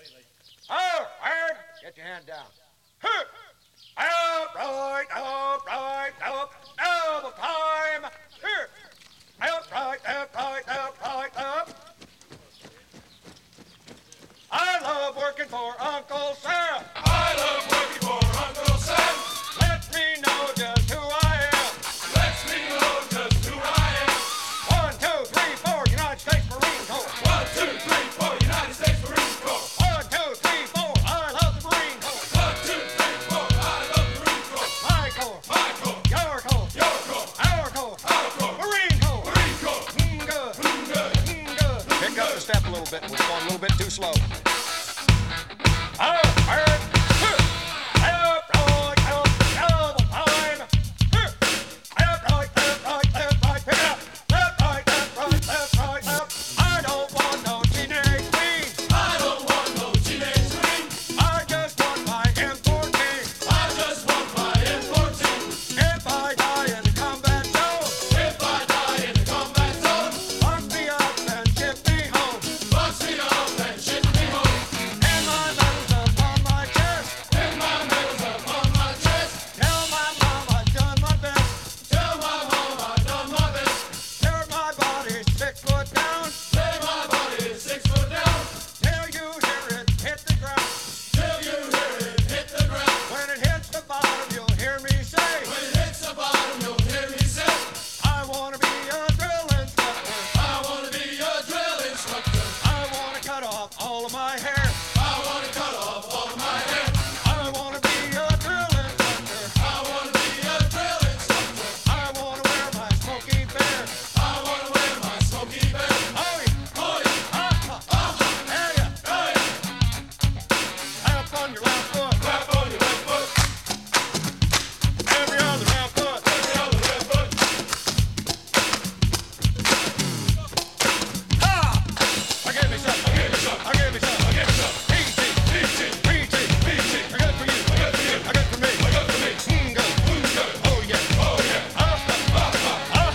Oh, Aaron, get your hand down. Up, right, up, right, up, double time. Up, right, up, right, up, right, up. I love working for Uncle Sam. I love working for Uncle Sam. Let me know just who I am. Lets me know just who I am. 1, 2, 3, 4, United States Marine Corps. 1, 2, 3, 4, United States Marine Corps. 1, 2, 3, 4, I love the Marine Corps. 1, 2, 3, 4, I love the Marine Corps. My Corps, My Corps, your Corps, your Corps, our Corps, our Corps, Marine Corps. Marine Corps. Good, Good. good. Pick up the step a little bit. We're going a little bit too slow. Up, Aaron. Up, right, up, double time. Up, right, left, right. Pick it up. Left, right, up. I don't want no teenage queen. I don't want no teenage queen. I just want my M14. I just want my M14. If I die in the combat zone, If I die in the combat zone, lock me up and ship me home. box me up and ship me home. And my medals upon my chest. And my medals upon my chest. Tell my mom I've done my best. Tell my mom I've done my best. Tear my body 6 foot down. Lay my body 6 foot down. Till you hear it hit the ground. Till you hear it hit the ground. When it hits the bottom, you'll hear me say, When it hits the bottom, you'll hear me say, I want to be a drill instructor. I want to be a drill instructor. I want to cut off all of my hair. I want to cut off all of my hair. I want to be a drill instructor. I want to be a drill instructor. I want to wear my smoky bear. I want to wear my smoky bear. Oh, yeah. Oh, yeah. There ya. Oh, yeah. Have fun your left foot. Clap on your left foot. Every other left foot. Every other left foot. Ha! I gave me some. I gave you some. I gave me some. I gave you some. Easy. Easy. Easy. Easy. I got it for you. I got it for you. I got it for me. I got it for me. Good. Good. Oh, yeah. Oh, yeah.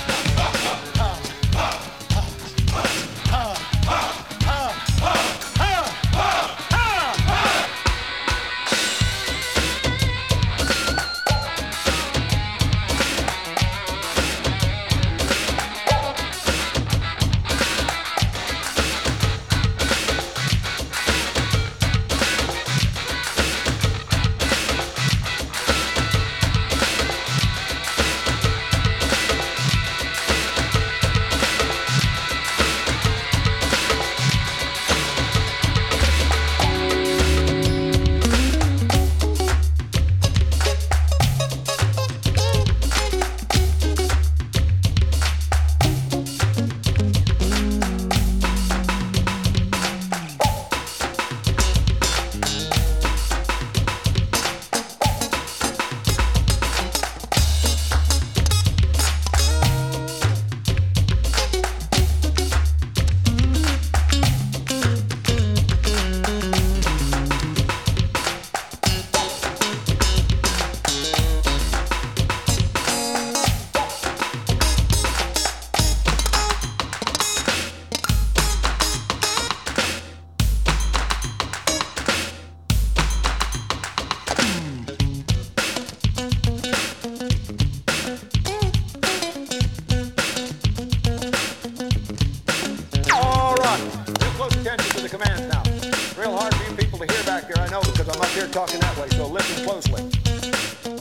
All right. Real close attention to the commands now. Real hard for you people to hear back here, I know, because I'm up here talking that way, so listen closely.